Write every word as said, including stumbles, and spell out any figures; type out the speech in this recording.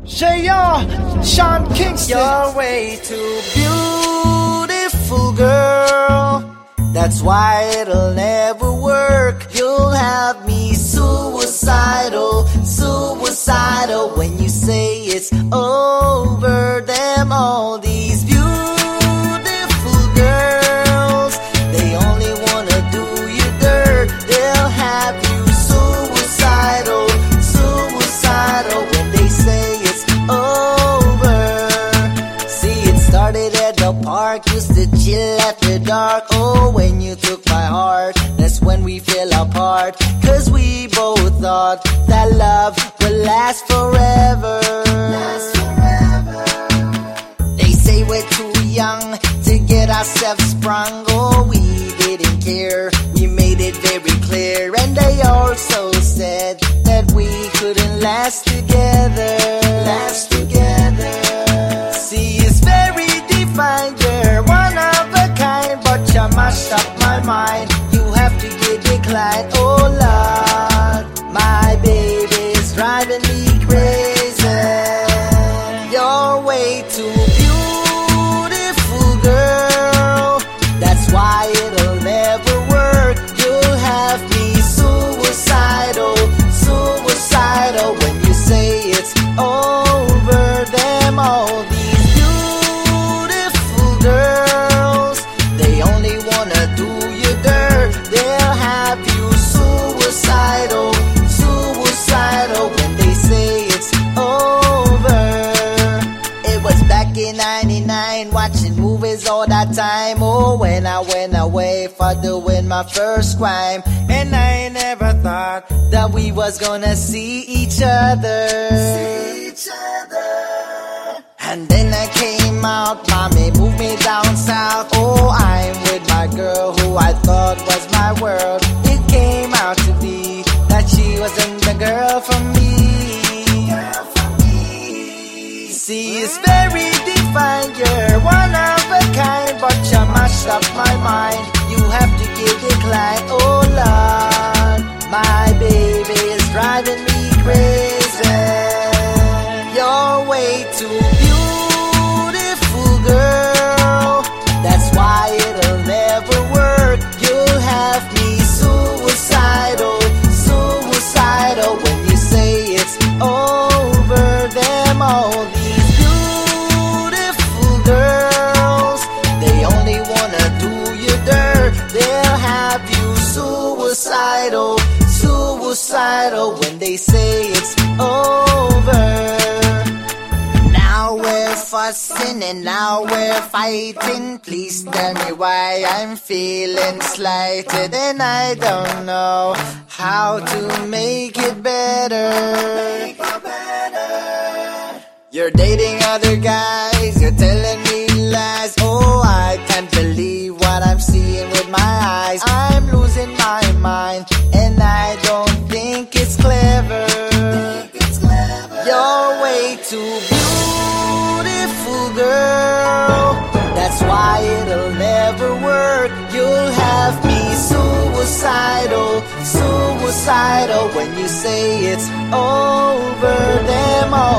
J-R, Sean Kingston. You're way too beautiful, girl. That's why it'll never work. You'll have me suicidal, suicidal when you say it's over. Them all these beautiful girls, they only wanna do you dirt. They'll have you suicidal, suicidal when they say it's over. See, it started at the park, used to chill after dark. Oh, when you took my heart, that's when we fell apart. Cause we both thought that love would last forever. Last forever. They say we're too young to get ourselves sprung. Oh, we didn't care, we made it very clear. And they also said that we couldn't last together. Last together. See, it's very defined, you're one of a kind, but you mashed up my mind. You have to get declined. Oh Lord, my baby's driving me crazy. You're way too beautiful, girl. That's why it'll never work. You'll have me suicidal, suicidal when you say it's over. Them all these beautiful girls, they only wanna do you dirt. They'll have you suicidal, suicidal when they say it's over. It was back in ninety-nine, watching movies all that time. Oh, when I went away for doing my first crime. And I never thought that we was gonna see each other. See each other. And then I came out, mommy moved me down south. Oh, I'm with my girl who I thought was my world. It came out to be that she wasn't the girl for me. Girl for me. See, it's very defined, you're one of a kind, but you mashed up my mind. You have to give decline. Oh Lord, my baby is driving me crazy. You're way too beautiful, girl. That's why it'll never work. You'll have me suicidal, suicidal when you say it's over. Them all these beautiful girls, they only wanna do you dirt. They'll have you suicidal, suicidal when they say it's over. Now we're fussing and now we're fighting. Please tell me why I'm feeling slighted, and I don't know how to make it better. Make it better. You're dating other guys, you're telling me lies. Oh, I can't believe what I'm seeing with my eyes. I'm losing my mind, and I don't think it's clever. Think it's clever. You're way too beautiful, girl. That's why it'll never work. You'll have me suicidal, suicidal when you say it's over. Them all